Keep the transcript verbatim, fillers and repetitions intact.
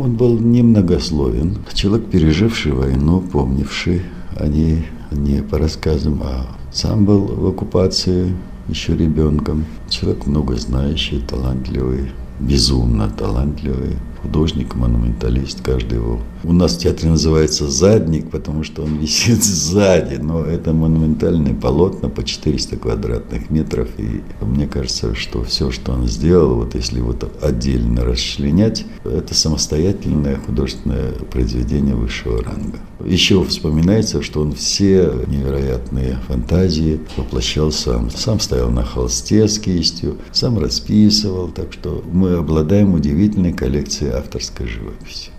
Он был немногословен, человек, переживший войну, помнивший о ней не по рассказам, а сам был в оккупации еще ребенком. Человек много знающий, талантливый, безумно талантливый. Художник, монументалист, каждый его. У нас в театре называется задник, потому что он висит сзади, но это монументальные полотна по четыреста квадратных метров. И мне кажется, что все, что он сделал, вот если вот отдельно расчленять, это самостоятельное художественное произведение высшего ранга. Еще вспоминается, что он все невероятные фантазии воплощал сам. Сам стоял на холсте с кистью, сам расписывал, так что мы обладаем удивительной коллекцией авторской живописи.